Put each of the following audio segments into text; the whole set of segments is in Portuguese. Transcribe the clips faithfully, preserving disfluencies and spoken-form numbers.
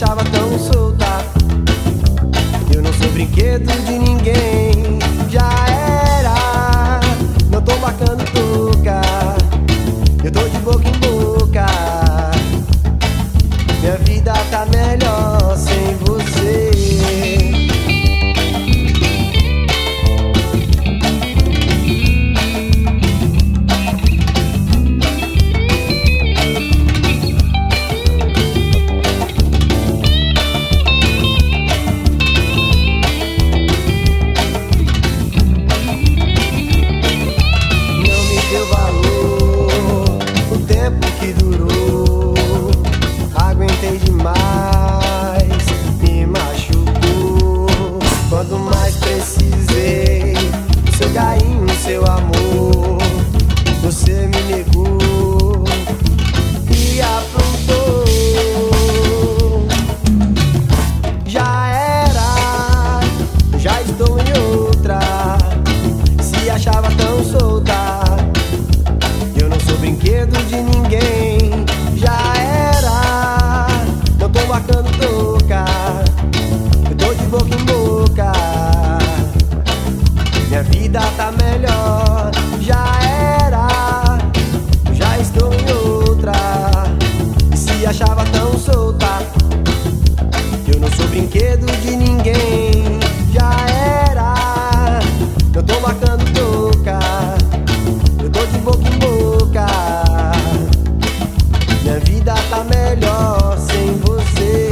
achava tão solta. Eu não sou brinquedo de ninguém, já era. Não tô marcando touca, eu tô de boca em boca. Minha vida tá melhor sem você. Seu amor, você me negou e aprontou. Já era, já estou em outra. Se achava tão solta, eu não sou brinquedo de ninguém. Já era, não tô marcando touca, eu tô de boca em boca. Minha vida tá melhor, já era, já estou em outra. Se achava tão solta, eu não sou brinquedo de ninguém. Já era, não tô marcando touca, eu tô de boca em boca. Minha vida tá melhor sem você.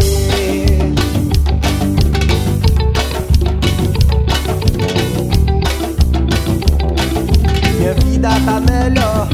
Minha vida tá melhor